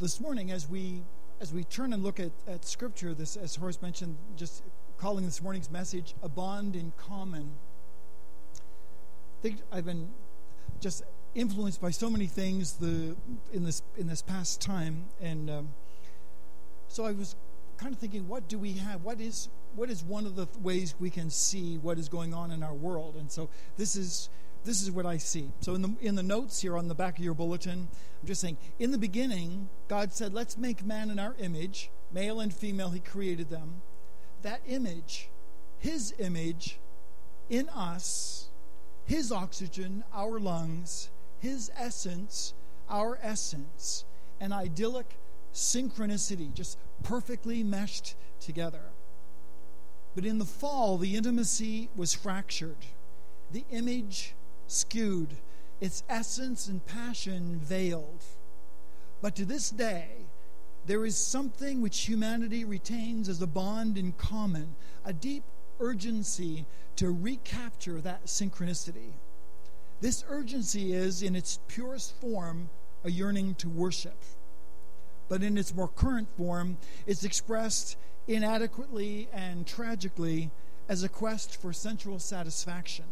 this morning, as we turn and look at Scripture, this, as Horace mentioned, just calling this morning's message "A Bond in Common." I think I've been just influenced by so many things in this past time, and so I was kind of thinking, what do we have? What is one of the ways we can see what is going on in our world? And so this is what I see. So in the notes here on the back of your bulletin, I'm just saying, in the beginning, God said, let's make man in our image, male and female, he created them. That image, his image in us, his oxygen, our lungs, his essence, our essence, an idyllic synchronicity, just perfectly meshed together. But in the fall, the intimacy was fractured, the image skewed, its essence and passion veiled. But to this day, there is something which humanity retains as a bond in common, a deep urgency to recapture that synchronicity. This urgency is, in its purest form, a yearning to worship. But in its more current form, it's expressed inadequately and tragically as a quest for sensual satisfaction.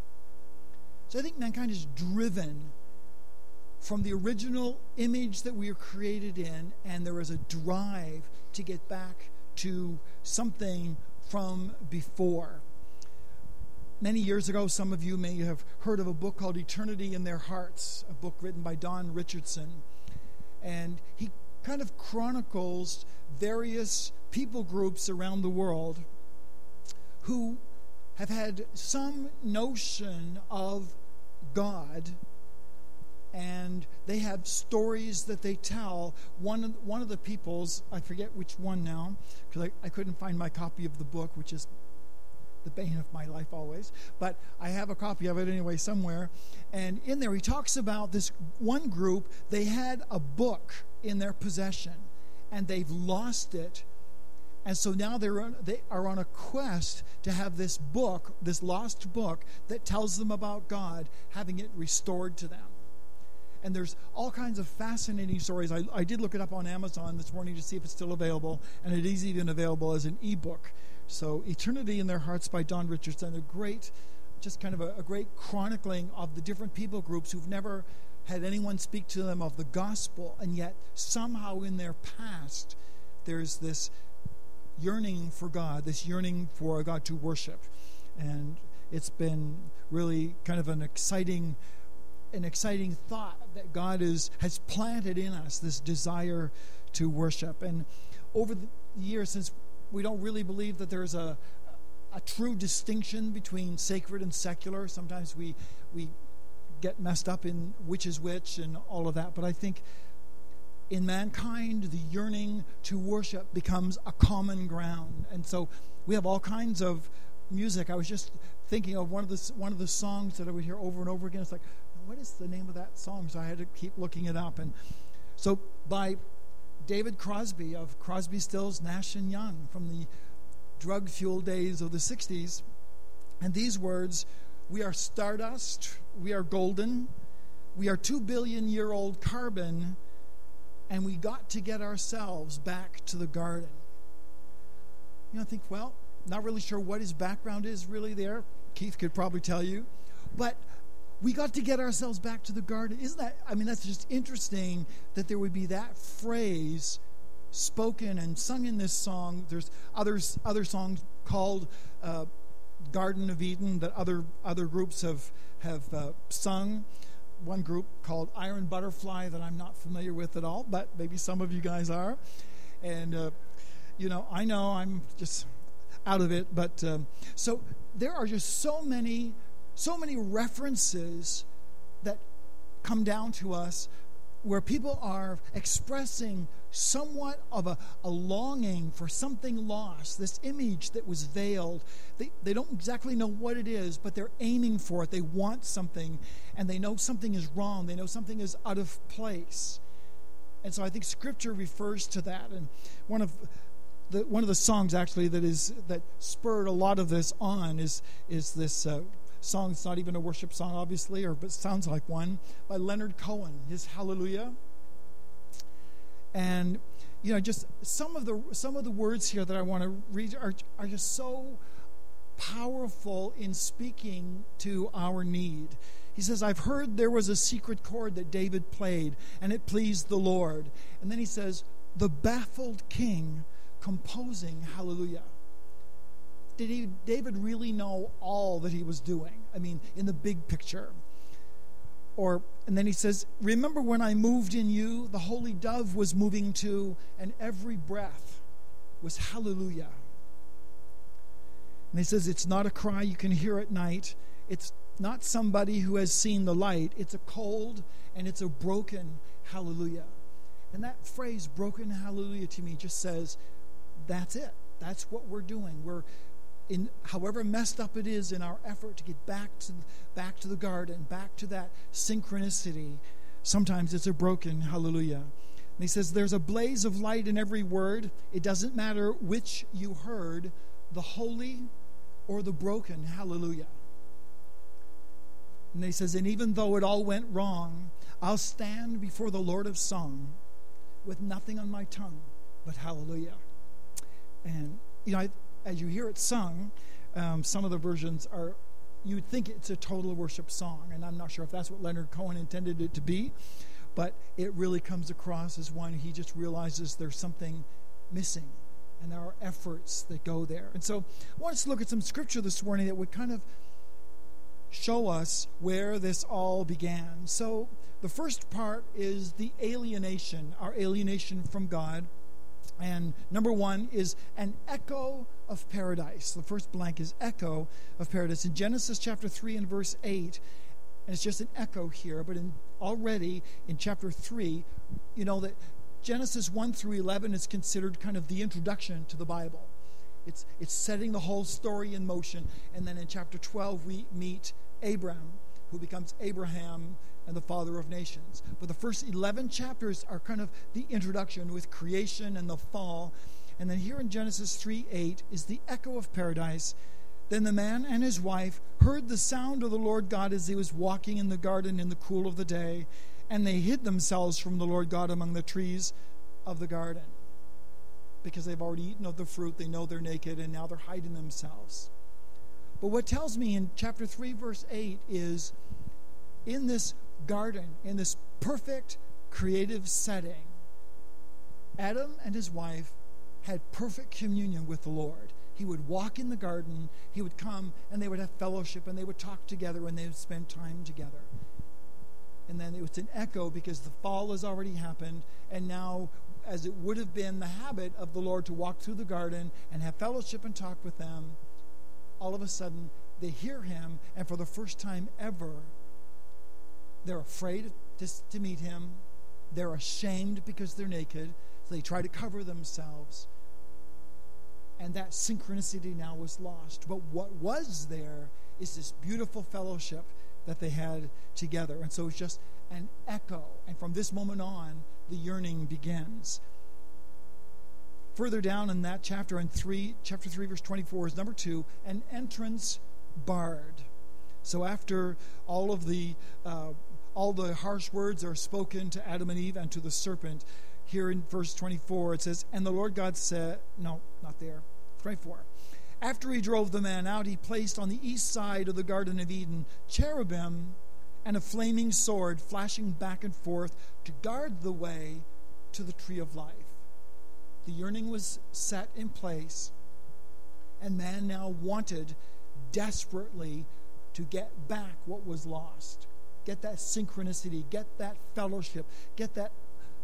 So I think mankind is driven from the original image that we are created in, and there is a drive to get back to something from before. Many years ago, some of you may have heard of a book called Eternity in Their Hearts, a book written by Don Richardson. And he kind of chronicles various people groups around the world who have had some notion of God, and they have stories that they tell. One of the people's, I forget which one now, because I couldn't find my copy of the book, which is the bane of my life always, but I have a copy of it anyway somewhere. And in there he talks about this one group. They had a book in their possession, and they've lost it. And so now they are on a quest to have this book, this lost book that tells them about God, having it restored to them. And there's all kinds of fascinating stories. I did look it up on Amazon this morning to see if it's still available, and it is even available as an ebook. So Eternity in Their Hearts by Don Richardson, a great chronicling of the different people groups who've never had anyone speak to them of the gospel, and yet somehow in their past there's this yearning for God, this yearning for God to worship. And it's been really kind of an exciting thought that God has planted in us this desire to worship. And over the years, since we don't really believe that there's a true distinction between sacred and secular, sometimes we get messed up in which is which and all of that. But I think in mankind, the yearning to worship becomes a common ground. And so we have all kinds of music. I was just thinking of one of the songs that I would hear over and over again. It's like, what is the name of that song? So I had to keep looking it up. And so by David Crosby of Crosby, Stills, Nash & Young, from the drug-fueled days of the 60s. And these words: we are stardust, we are golden, we are 2 billion-year-old carbon, and we got to get ourselves back to the garden. I think, well, not really sure what his background is really there. Keith could probably tell you. But we got to get ourselves back to the garden. Isn't that, that's just interesting that there would be that phrase spoken and sung in this song. There's other songs called Garden of Eden that other groups have sung. One group called Iron Butterfly that I'm not familiar with at all, but maybe some of you guys are. And, I know I'm just out of it. But so there are just so many references that come down to us where people are expressing somewhat of a longing for something lost, this image that was veiled. They don't exactly know what it is, but they're aiming for it. They want something, and they know something is wrong. They know something is out of place. And so I think Scripture refers to that. And one of the songs actually that spurred a lot of this on is this song. It's not even a worship song, obviously, but it sounds like one, by Leonard Cohen, his Hallelujah. And just some of the words here that I want to read are just so powerful in speaking to our need. He says, I've heard there was a secret chord that David played, and it pleased the Lord. And then he says, the baffled king composing hallelujah. Did David really know all that he was doing? I mean, in the big picture. And then he says, remember when I moved in you, the holy dove was moving too, and every breath was hallelujah. And he says, it's not a cry you can hear at night. It's not somebody who has seen the light. It's a cold and it's a broken hallelujah. And that phrase, broken hallelujah, to me just says, that's it. That's what we're doing. We're in, however messed up it is in our effort to get back to the garden, back to that synchronicity. Sometimes it's a broken hallelujah. And he says, there's a blaze of light in every word. It doesn't matter which you heard, the holy or the broken hallelujah. And he says, and even though it all went wrong, I'll stand before the Lord of song with nothing on my tongue but hallelujah. And, as you hear it sung, some of the versions are, you would think it's a total worship song. And I'm not sure if that's what Leonard Cohen intended it to be, but it really comes across as one, he just realizes there's something missing. And there are efforts that go there. And so I want us to look at some scripture this morning that would kind of show us where this all began. So the first part is the alienation, our alienation from God. And number one is an echo of paradise. The first blank is echo of paradise. In Genesis chapter 3 and verse 8, and it's just an echo here, but already in chapter 3, that Genesis 1 through 11 is considered kind of the introduction to the Bible. It's setting the whole story in motion. And then in chapter 12, we meet Abram, who becomes Abraham and the father of nations. But the first 11 chapters are kind of the introduction with creation and the fall. And then here in Genesis 3:8 is the echo of paradise. Then the man and his wife heard the sound of the Lord God as he was walking in the garden in the cool of the day, and they hid themselves from the Lord God among the trees of the garden. Because they've already eaten of the fruit, they know they're naked, and now they're hiding themselves. But what tells me in chapter 3, verse 8 is, in this garden, in this perfect creative setting, Adam and his wife had perfect communion with the Lord. He would walk in the garden, he would come, and they would have fellowship, and they would talk together, and they would spend time together. And then it was an echo because the fall has already happened, and now, as it would have been the habit of the Lord to walk through the garden and have fellowship and talk with them, all of a sudden they hear him, and for the first time ever, they're afraid to meet him. They're ashamed because they're naked, so they try to cover themselves. And that synchronicity now was lost. But what was there is this beautiful fellowship that they had together. And so it's just an echo. And from this moment on, the yearning begins. Further down in that chapter, chapter 3, verse 24, is number 2, an entrance barred. So after all the harsh words are spoken to Adam and Eve and to the serpent, here in verse 24 it says, and the Lord God said, no, not there, 24. After he drove the man out, he placed on the east side of the Garden of Eden cherubim and a flaming sword flashing back and forth to guard the way to the tree of life. The yearning was set in place, and man now wanted desperately to get back what was lost. Get that synchronicity, get that fellowship, get that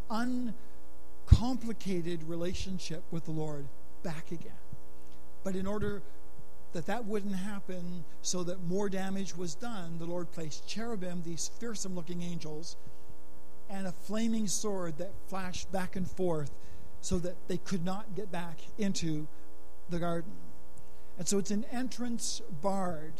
uncomplicated relationship with the Lord back again. But in order that wouldn't happen, so that more damage was done, the Lord placed cherubim, these fearsome-looking angels, and a flaming sword that flashed back and forth so that they could not get back into the garden. And so it's an entrance barred.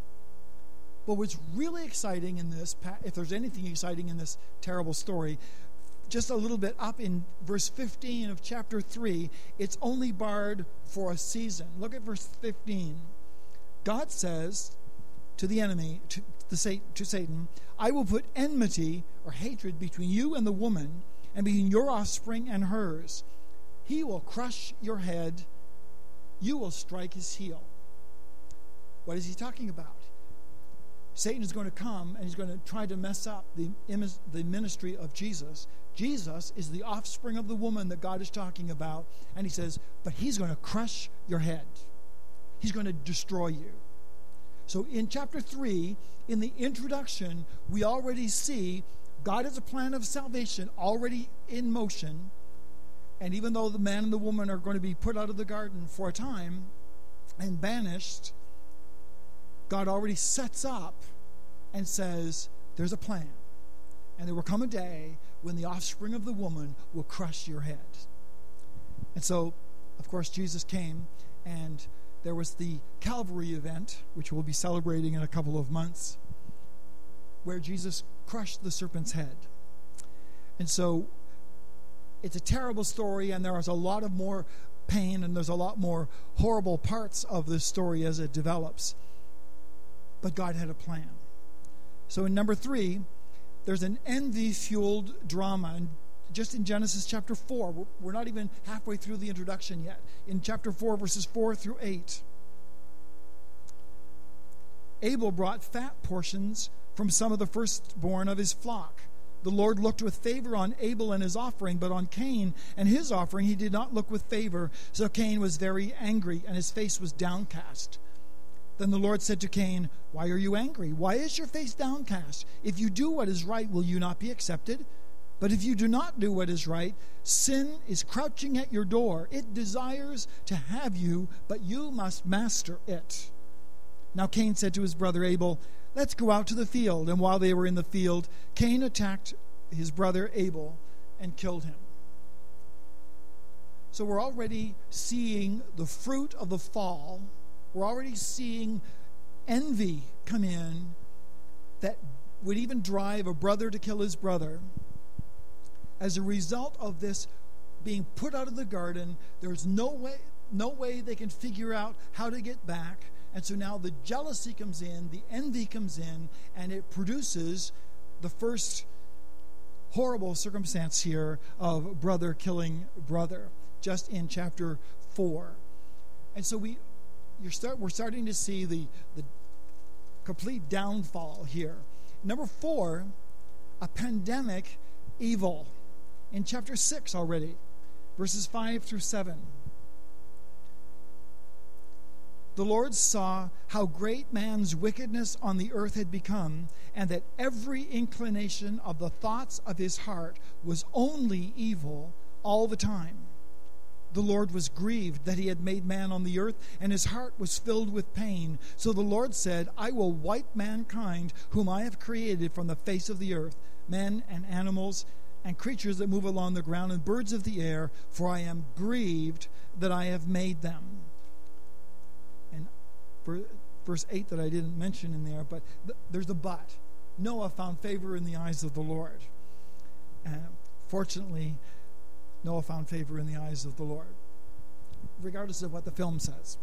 But what's really exciting in this, if there's anything exciting in this terrible story, just a little bit up in verse 15 of chapter 3, it's only barred for a season. Look at verse 15. God says to the enemy, to Satan, I will put enmity or hatred between you and the woman, and between your offspring and hers. He will crush your head. You will strike his heel. What is he talking about? Satan is going to come and he's going to try to mess up the ministry of Jesus. Jesus is the offspring of the woman that God is talking about. And he says, but he's going to crush your head. He's going to destroy you. So in chapter 3, in the introduction, we already see God has a plan of salvation already in motion. And even though the man and the woman are going to be put out of the garden for a time and banished, God already sets up and says, there's a plan. And there will come a day when the offspring of the woman will crush your head. And so, of course, Jesus came, and there was the Calvary event, which we'll be celebrating in a couple of months, where Jesus crushed the serpent's head. And so it's a terrible story, and there is a lot of more pain, and there's a lot more horrible parts of this story as it develops. But God had a plan. So in number 3, there's an envy-fueled drama. And just in Genesis chapter 4, we're not even halfway through the introduction yet. In chapter 4, verses 4 through 8, Abel brought fat portions from some of the firstborn of his flock. The Lord looked with favor on Abel and his offering, but on Cain and his offering he did not look with favor. So Cain was very angry, and his face was downcast. Then the Lord said to Cain, "Why are you angry? Why is your face downcast? If you do what is right, will you not be accepted? But if you do not do what is right, sin is crouching at your door. It desires to have you, but you must master it." Now Cain said to his brother Abel, "Let's go out to the field." And while they were in the field, Cain attacked his brother Abel and killed him. So we're already seeing the fruit of the fall. We're already seeing envy come in that would even drive a brother to kill his brother. As a result of this being put out of the garden, there's no way they can figure out how to get back. And so now the jealousy comes in, the envy comes in, and it produces the first horrible circumstance here of brother killing brother, just in chapter 4. And so we're starting to see the complete downfall here. Number 4, a pandemic evil. In chapter 6 already, verses 5 through 7. The Lord saw how great man's wickedness on the earth had become, and that every inclination of the thoughts of his heart was only evil all the time. The Lord was grieved that he had made man on the earth, and his heart was filled with pain. So the Lord said, "I will wipe mankind, whom I have created from the face of the earth, men and animals and creatures that move along the ground and birds of the air, for I am grieved that I have made them." And verse 8 that I didn't mention in there, but there's a but. Noah found favor in the eyes of the Lord. Fortunately, Noah found favor in the eyes of the Lord, regardless of what the film says.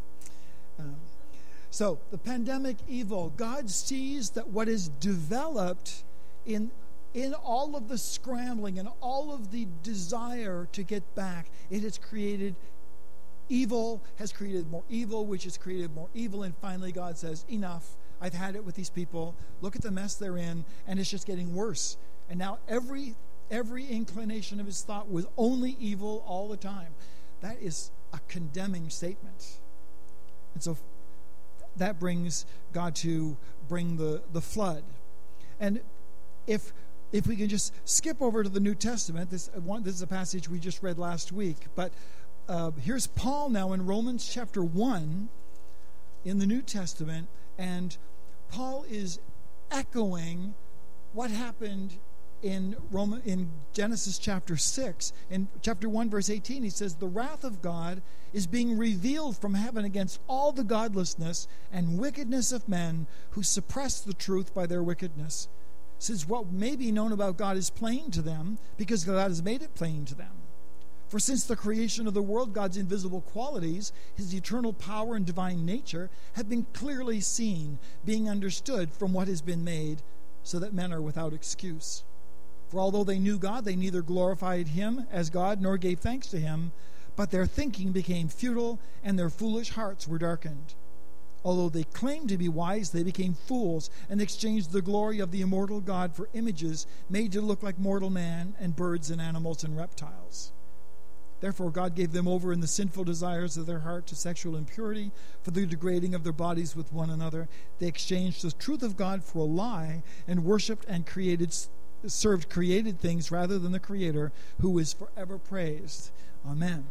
So the pandemic evil, God sees that what is developed in all of the scrambling and all of the desire to get back, it has created evil, has created more evil, which has created more evil, and finally God says, "Enough, I've had it with these people. Look at the mess they're in," and it's just getting worse. And now every inclination of his thought was only evil all the time. That is a condemning statement. And so that brings God to bring the flood. And if we can just skip over to the New Testament, this is a passage we just read last week, but here's Paul now in Romans chapter 1 in the New Testament, and Paul is echoing what happened in Genesis chapter 6. In chapter 1, verse 18, he says, "The wrath of God is being revealed from heaven against all the godlessness and wickedness of men who suppress the truth by their wickedness. Since what may be known about God is plain to them, because God has made it plain to them. For since the creation of the world, God's invisible qualities, his eternal power and divine nature, have been clearly seen, being understood from what has been made, so that men are without excuse. For although they knew God, they neither glorified him as God nor gave thanks to him, but their thinking became futile and their foolish hearts were darkened. Although they claimed to be wise, they became fools and exchanged the glory of the immortal God for images made to look like mortal man and birds and animals and reptiles. Therefore God gave them over in the sinful desires of their heart to sexual impurity, for the degrading of their bodies with one another. They exchanged the truth of God for a lie and worshipped and served created things rather than the Creator, who is forever praised. Amen.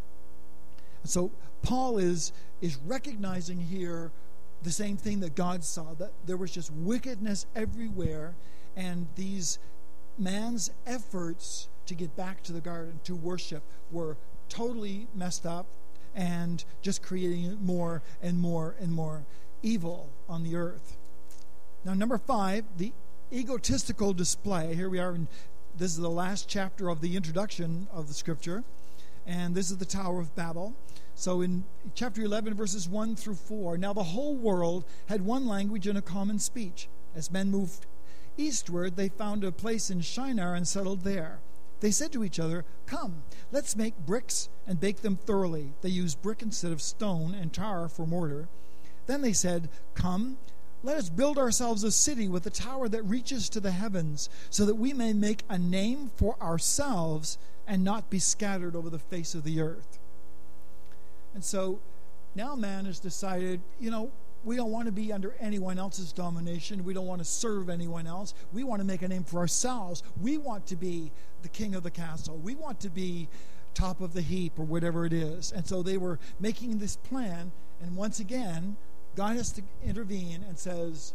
So Paul is recognizing here the same thing that God saw, that there was just wickedness everywhere, and these man's efforts to get back to the garden, to worship, were totally messed up and just creating more and more and more evil on the earth. Now, number 5, the egotistical display. Here we are, this is the last chapter of the introduction of the scripture, and this is the Tower of Babel. So in chapter 11, verses 1 through 4, now the whole world had one language and a common speech. As men moved eastward, they found a place in Shinar and settled there. They said to each other, "Come, let's make bricks and bake them thoroughly." They used brick instead of stone and tar for mortar. Then they said, "Come, let us build ourselves a city with a tower that reaches to the heavens, so that we may make a name for ourselves and not be scattered over the face of the earth." And so now man has decided, we don't want to be under anyone else's domination. We don't want to serve anyone else. We want to make a name for ourselves. We want to be the king of the castle. We want to be top of the heap, or whatever it is. And so they were making this plan, and once again, God has to intervene and says,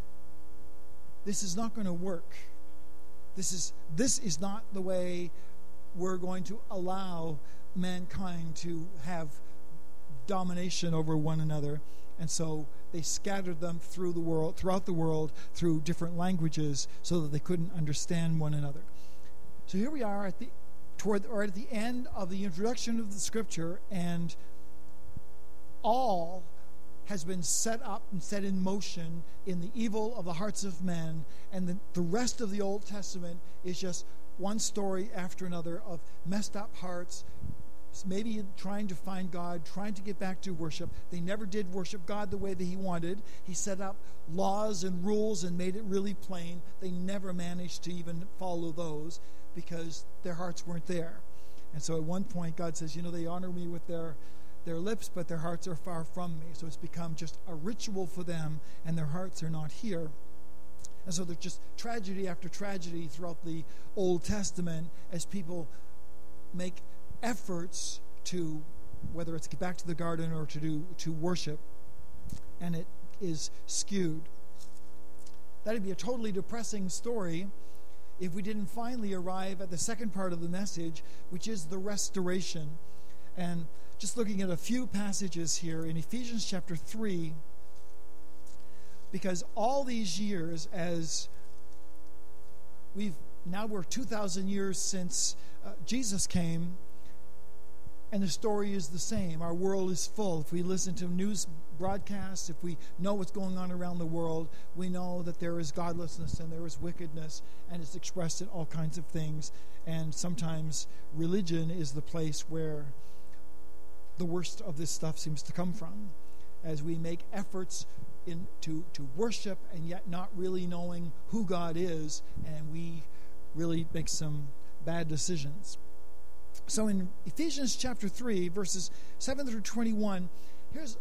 this is not going to work. This is not the way we're going to allow mankind to have domination over one another. And so they scattered them throughout the world through different languages, so that they couldn't understand one another. So here we are at the end of the introduction of the scripture, and all has been set up and set in motion in the evil of the hearts of men, and the rest of the Old Testament is just one story after another of messed up hearts, maybe trying to find God, trying to get back to worship. They never did worship God the way that he wanted. He set up laws and rules and made it really plain. They never managed to even follow those because their hearts weren't there. And so at one point God says, they honor me with their lips, but their hearts are far from me. So it's become just a ritual for them, and their hearts are not here. And so there's just tragedy after tragedy throughout the Old Testament as people make efforts to, whether it's get back to the garden or to worship, and it is skewed. That'd be a totally depressing story if we didn't finally arrive at the second part of the message, which is the restoration. And just looking at a few passages here in Ephesians chapter 3, because all these years, as we're 2,000 years since Jesus came, and the story is the same. Our world is full. If we listen to news broadcasts, if we know what's going on around the world, we know that there is godlessness and there is wickedness, and it's expressed in all kinds of things. And sometimes religion is the place where the worst of this stuff seems to come from, as we make efforts to worship and yet not really knowing who God is, and we really make some bad decisions. So in Ephesians chapter 3, verses 7 through 21, here's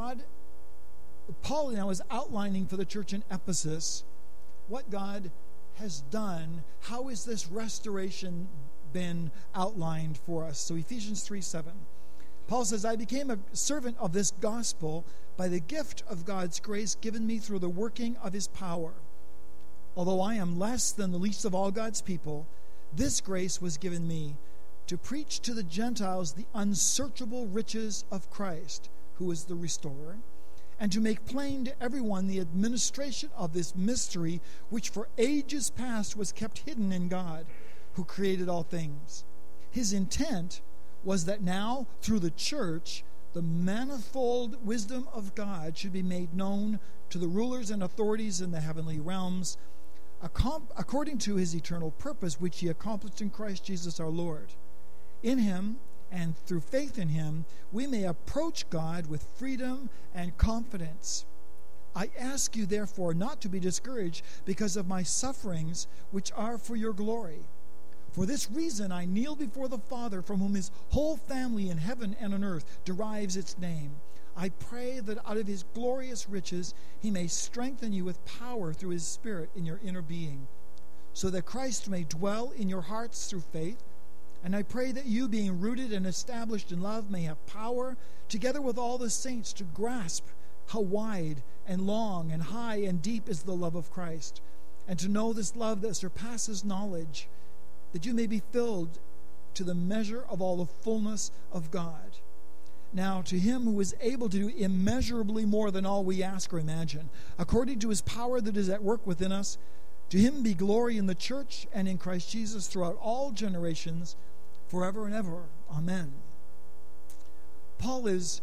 Paul now is outlining for the church in Ephesus what God has done. How is this restoration been outlined for us? So Ephesians 3:7. Paul says, "I became a servant of this gospel by the gift of God's grace given me through the working of his power. Although I am less than the least of all God's people, this grace was given me to preach to the Gentiles the unsearchable riches of Christ, who is the restorer, and to make plain to everyone the administration of this mystery, which for ages past was kept hidden in God, who created all things. His intent was that now, through the church, the manifold wisdom of God should be made known to the rulers and authorities in the heavenly realms, according to his eternal purpose, which he accomplished in Christ Jesus our Lord. In him, and through faith in him, we may approach God with freedom and confidence. I ask you, therefore, not to be discouraged because of my sufferings, which are for your glory. For this reason I kneel before the Father, from whom his whole family in heaven and on earth derives its name. I pray that out of his glorious riches he may strengthen you with power through his Spirit in your inner being, so that Christ may dwell in your hearts through faith. And I pray that you, being rooted and established in love, may have power, together with all the saints, to grasp how wide and long and high and deep is the love of Christ, and to know this love that surpasses knowledge, that you may be filled to the measure of all the fullness of God. Now, to him who is able to do immeasurably more than all we ask or imagine, according to his power that is at work within us, to him be glory in the church and in Christ Jesus throughout all generations, forever and ever. Amen. Paul is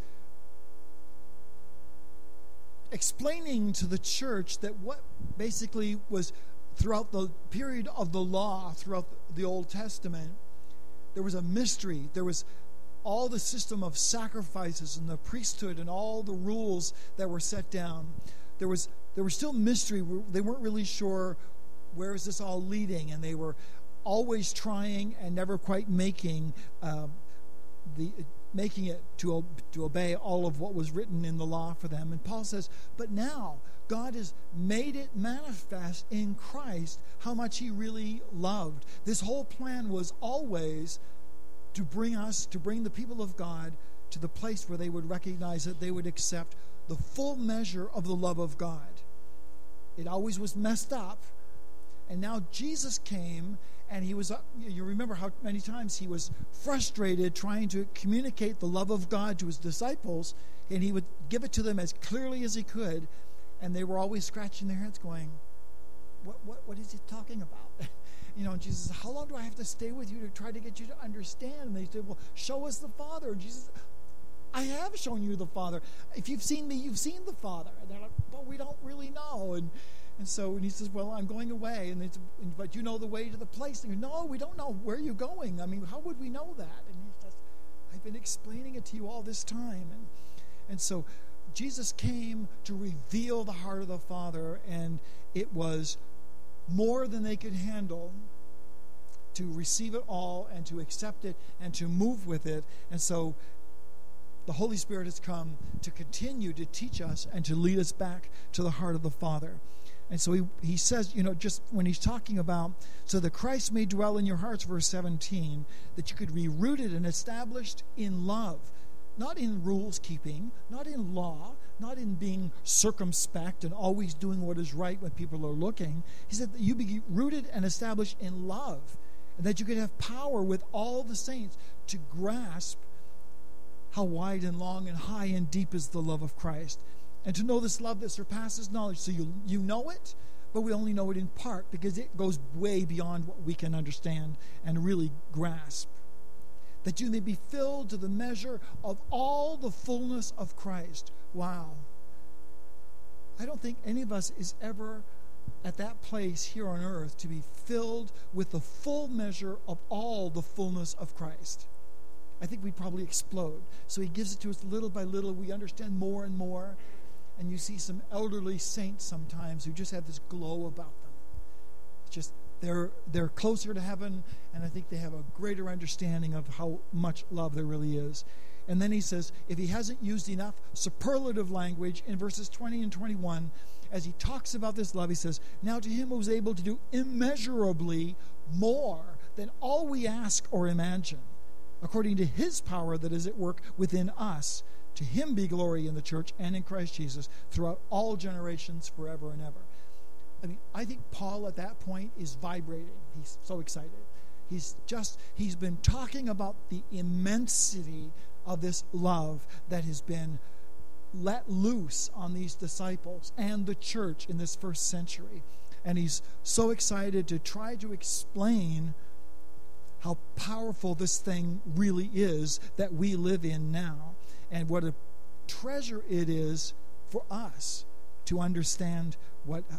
explaining to the church that what basically was throughout the period of the law, throughout the Old Testament, there was a mystery. There was all the system of sacrifices and the priesthood and all the rules that were set down. There was still mystery. They weren't really sure where is this all leading, and they were always trying and never quite making it to obey all of what was written in the law for them. And Paul says, but now God has made it manifest in Christ how much he really loved. This whole plan was always to bring the people of God to the place where they would recognize that they would accept the full measure of the love of God. It always was messed up. And now Jesus came, and he was, you remember how many times he was frustrated trying to communicate the love of God to his disciples, and he would give it to them as clearly as he could, and they were always scratching their heads going, what is he talking about? And Jesus said, how long do I have to stay with you to try to get you to understand? And they said, well, show us the Father. And Jesus said, I have shown you the Father. If you've seen me, you've seen the Father. And they're like, well, we don't really know. And so he says, well, I'm going away. And but you know the way to the place. And no, we don't know where you're going. I mean, how would we know that? And he says, I've been explaining it to you all this time. And so Jesus came to reveal the heart of the Father, and it was more than they could handle to receive it all and to accept it and to move with it. And so the Holy Spirit has come to continue to teach us and to lead us back to the heart of the Father. And so he says, just when he's talking about, so that Christ may dwell in your hearts, verse 17, that you could be rooted and established in love, not in rules keeping, not in law, not in being circumspect and always doing what is right when people are looking. He said that you be rooted and established in love, and that you could have power with all the saints to grasp how wide and long and high and deep is the love of Christ, and to know this love that surpasses knowledge. So you know it, but we only know it in part because it goes way beyond what we can understand and really grasp. That you may be filled to the measure of all the fullness of Christ. Wow. I don't think any of us is ever at that place here on earth to be filled with the full measure of all the fullness of Christ. I think we'd probably explode. So he gives it to us little by little. We understand more and more. And you see some elderly saints sometimes who just have this glow about them. It's just they're closer to heaven, and I think they have a greater understanding of how much love there really is. And then he says, if he hasn't used enough superlative language in verses 20 and 21, as he talks about this love, he says, now to him who is able to do immeasurably more than all we ask or imagine, according to his power that is at work within us, to him be glory in the church and in Christ Jesus throughout all generations, forever and ever. I think Paul at that point is vibrating. He's so excited. He's been talking about the immensity of this love that has been let loose on these disciples and the church in this first century. And he's so excited to try to explain how powerful this thing really is that we live in now, and what a treasure it is for us to understand what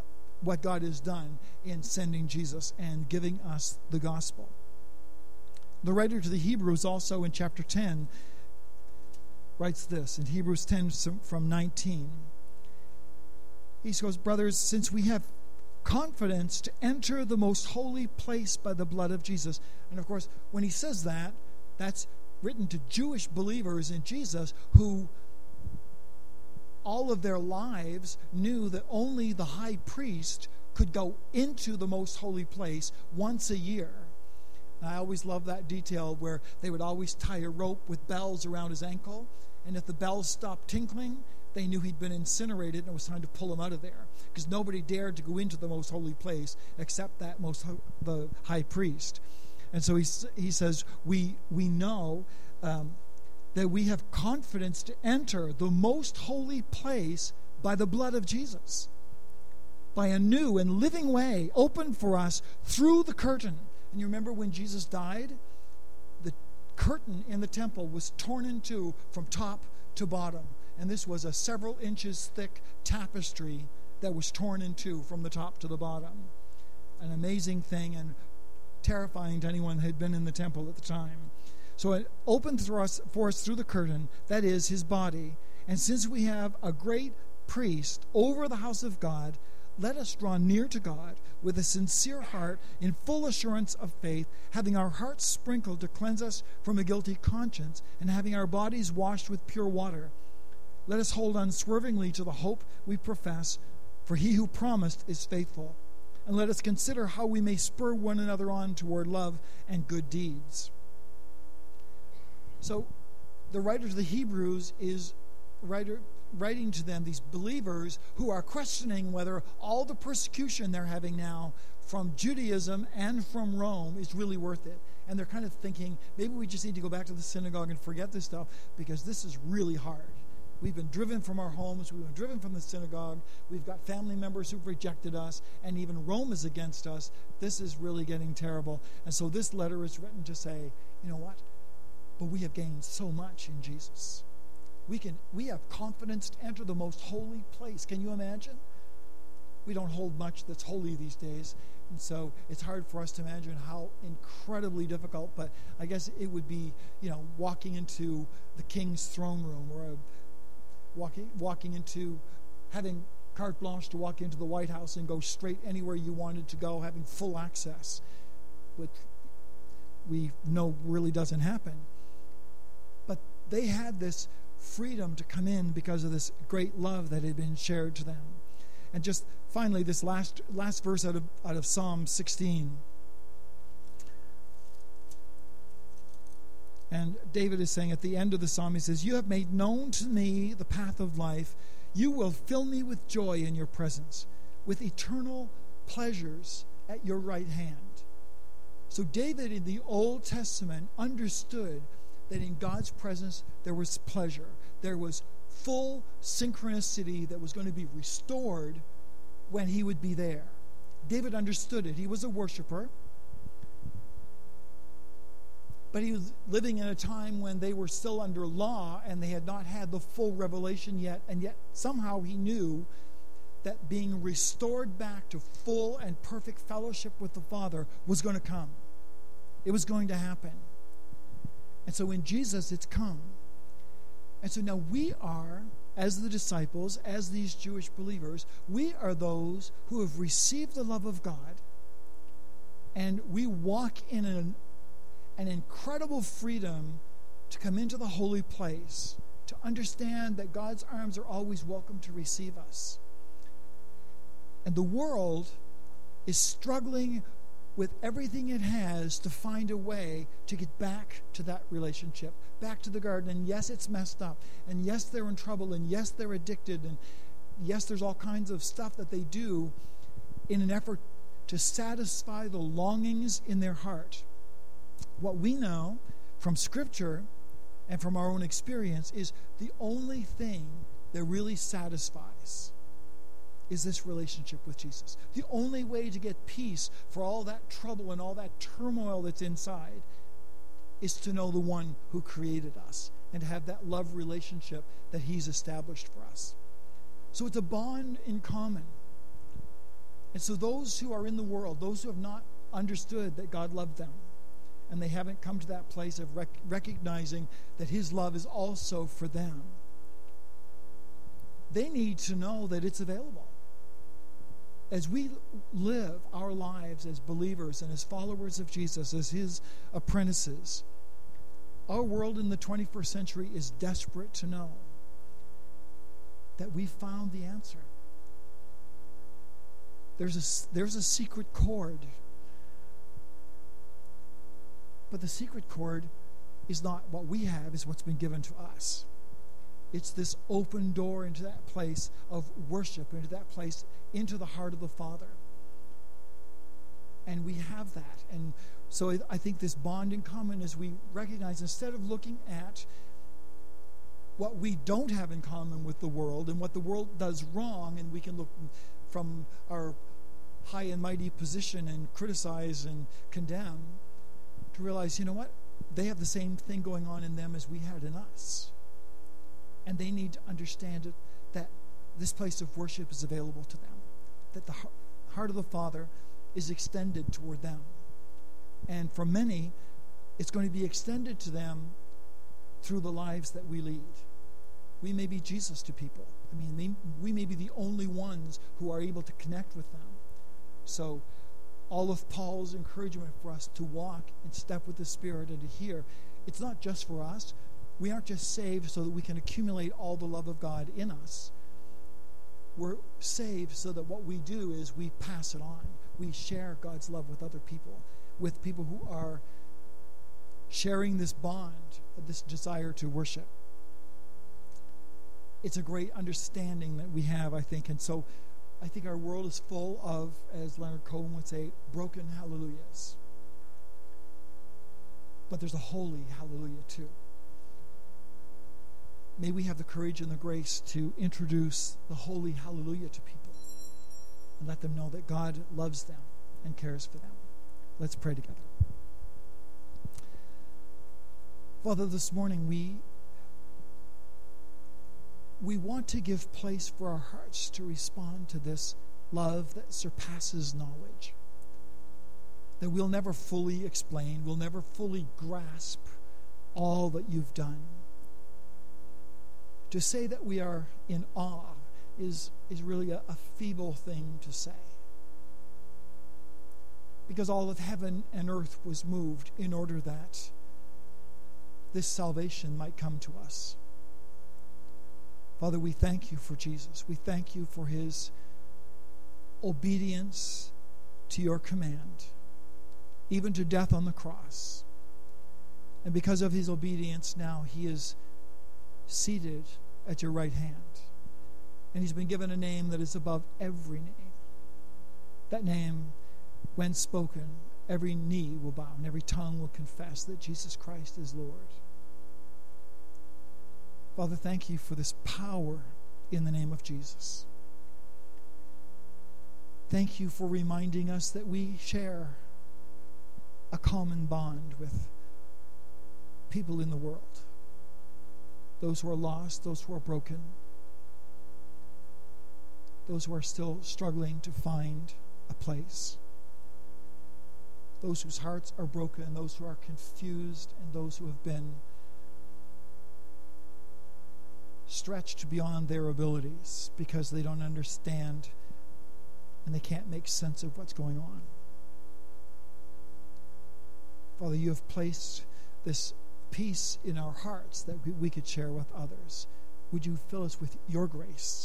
what God has done in sending Jesus and giving us the gospel. The writer to the Hebrews also in chapter 10 writes this, in Hebrews 10 from 19. He goes, brothers, since we have confidence to enter the most holy place by the blood of Jesus. And of course, when he says that, that's written to Jewish believers in Jesus who all of their lives knew that only the high priest could go into the most holy place once a year. And I always love that detail where they would always tie a rope with bells around his ankle, and if the bells stopped tinkling, they knew he'd been incinerated and it was time to pull him out of there, because nobody dared to go into the most holy place except the high priest. And so he says, we know that we have confidence to enter the most holy place by the blood of Jesus, by a new and living way opened for us through the curtain. And you remember when Jesus died, the curtain in the temple was torn in two from top to bottom. And this was a several inches thick tapestry that was torn in two from the top to the bottom. An amazing thing and terrifying to anyone who had been in the temple at the time. So it opened for us through the curtain, that is, his body. And since we have a great priest over the house of God, let us draw near to God with a sincere heart in full assurance of faith, having our hearts sprinkled to cleanse us from a guilty conscience, and having our bodies washed with pure water. Let us hold unswervingly to the hope we profess, for he who promised is faithful. And let us consider how we may spur one another on toward love and good deeds. So the writer to the Hebrews is writing to them, these believers who are questioning whether all the persecution they're having now from Judaism and from Rome is really worth it. And they're kind of thinking, maybe we just need to go back to the synagogue and forget this stuff, because this is really hard. We've been driven from our homes. We've been driven from the synagogue. We've got family members who've rejected us, and even Rome is against us. This is really getting terrible. And so this letter is written to say, you know what? But we have gained so much in Jesus. We have confidence to enter the most holy place. Can you imagine? We don't hold much that's holy these days. And so it's hard for us to imagine how incredibly difficult, but I guess it would be, walking into the king's throne room, or walking into, having carte blanche to walk into the White House and go straight anywhere you wanted to go, having full access, which we know really doesn't happen. But they had this freedom to come in because of this great love that had been shared to them. And just finally, this last verse out of Psalm 16. And David is saying at the end of the psalm, he says, "You have made known to me the path of life. You will fill me with joy in your presence, with eternal pleasures at your right hand." So David in the Old Testament understood that in God's presence there was pleasure. There was full synchronicity that was going to be restored when he would be there. David understood it. He was a worshiper. But he was living in a time when they were still under law and they had not had the full revelation yet. And yet somehow he knew that being restored back to full and perfect fellowship with the Father was going to come. It was going to happen. And so in Jesus, it's come. And so now we are, as the disciples, as these Jewish believers, we are those who have received the love of God. And we walk in an incredible freedom to come into the holy place, to understand that God's arms are always welcome to receive us. And the world is struggling with everything it has to find a way to get back to that relationship, back to the garden. And yes, it's messed up. And yes, they're in trouble. And yes, they're addicted. And yes, there's all kinds of stuff that they do in an effort to satisfy the longings in their heart. What we know from Scripture and from our own experience is the only thing that really satisfies is this relationship with Jesus. The only way to get peace for all that trouble and all that turmoil that's inside is to know the one who created us and to have that love relationship that he's established for us. So it's a bond in common. And so those who are in the world, those who have not understood that God loved them, and they haven't come to that place of recognizing that his love is also for them, they need to know that it's available. As we live our lives as believers and as followers of Jesus, as his apprentices, our world in the 21st century is desperate to know that we found the answer. There's a secret chord. But the secret chord is not what we have, is what's been given to us. It's this open door into that place of worship, into that place, into the heart of the Father. And we have that. And so I think this bond in common, as we recognize, instead of looking at what we don't have in common with the world and what the world does wrong, and we can look from our high and mighty position and criticize and condemn, to realize, you know what? They have the same thing going on in them as we had in us. And they need to understand it, that this place of worship is available to them, that the heart of the Father is extended toward them. And for many, it's going to be extended to them through the lives that we lead. We may be Jesus to people. We may be the only ones who are able to connect with them. So all of Paul's encouragement for us to walk in step with the Spirit and to hear, it's not just for us. We aren't just saved so that we can accumulate all the love of God in us. We're saved so that what we do is we pass it on. We share God's love with other people, with people who are sharing this bond, this desire to worship. It's a great understanding that we have, I think. And so I think our world is full of, as Leonard Cohen would say, broken hallelujahs. But there's a holy hallelujah too. May we have the courage and the grace to introduce the holy hallelujah to people and let them know that God loves them and cares for them. Let's pray together. Father, this morning we want to give place for our hearts to respond to this love that surpasses knowledge, that we'll never fully explain, we'll never fully grasp all that you've done. To say that we are in awe is really a feeble thing to say, because all of heaven and earth was moved in order that this salvation might come to us. Father, we thank you for Jesus. We thank you for his obedience to your command, even to death on the cross. And because of his obedience, now he is seated at your right hand. And he's been given a name that is above every name. That name, when spoken, every knee will bow and every tongue will confess that Jesus Christ is Lord. Father, thank you for this power in the name of Jesus. Thank you for reminding us that we share a common bond with people in the world. Those who are lost, those who are broken, those who are still struggling to find a place, those whose hearts are broken, those who are confused, and those who have been stretched beyond their abilities because they don't understand and they can't make sense of what's going on. Father, you have placed this peace in our hearts that we could share with others. Would you fill us with your grace?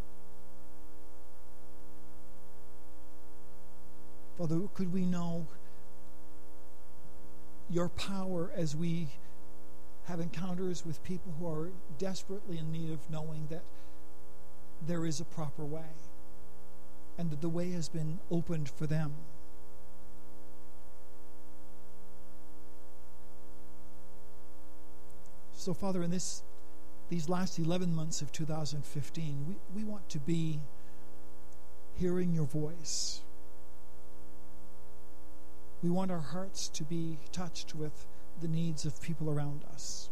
Father, could we know your power as we have encounters with people who are desperately in need of knowing that there is a proper way and that the way has been opened for them. So, Father, in these last 11 months of 2015, we want to be hearing your voice. We want our hearts to be touched with the needs of people around us.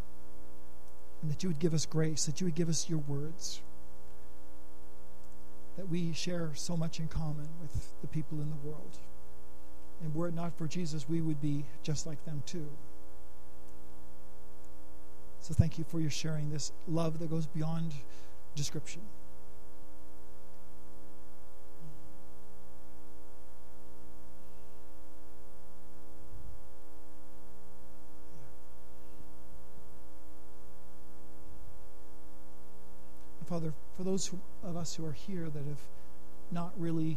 And that you would give us grace, that you would give us your words, that we share so much in common with the people in the world. And were it not for Jesus, we would be just like them too. So thank you for your sharing this love that goes beyond description. Father, for those of us who are here that have not really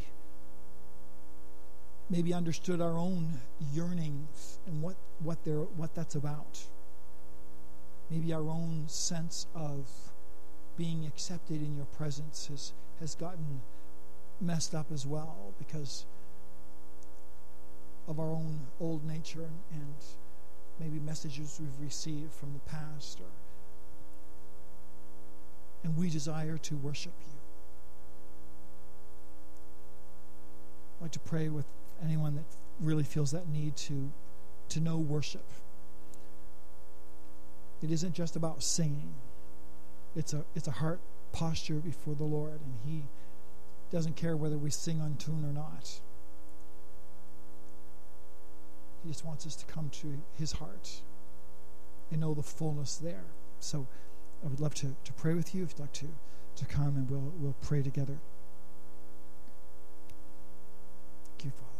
maybe understood our own yearnings and what that's about, maybe our own sense of being accepted in your presence has gotten messed up as well because of our own old nature and maybe messages we've received from the past, and we desire to worship you. I'd like to pray with anyone that really feels that need to know worship. It isn't just about singing. It's a heart posture before the Lord, and He doesn't care whether we sing on tune or not. He just wants us to come to His heart and know the fullness there. So I would love to pray with you if you'd like to come, and we'll pray together. Thank you, Father.